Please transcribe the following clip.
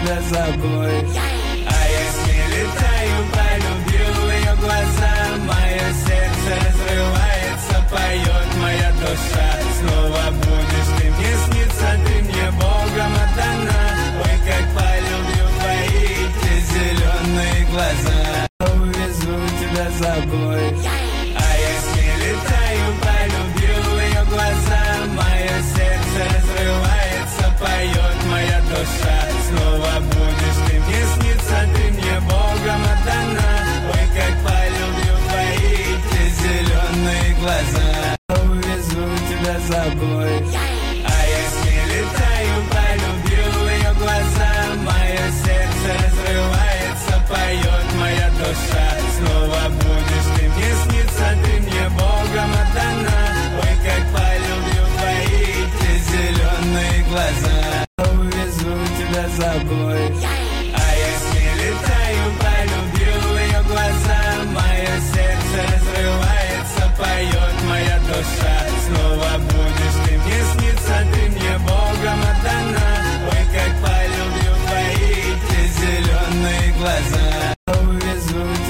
тебя с собой. А я с ней летаю, полюбил ее глаза. Мое сердце разрывается, поет моя душа. Снова будешь ты мне сниться, ты мне Богом отдана. Ой, как полюблю твои эти зеленые глаза. Увезу тебя с собой. А я с ней летаю, полюбил ее глаза. Мое сердце разрывается, поет моя душа. Снова будешь ты мне сниться, ты мне Богом отдана. Ой, как полюблю твои эти зеленые глаза. Увезу тебя с собой. А я с ней летаю, полюбил ее глаза. Мое сердце разрывается, поет моя душа. Снова будешь ты мне сниться, ты мне Богом отдана. Ой, как полюблю твои эти зеленые глаза. Увезу тебя с собой.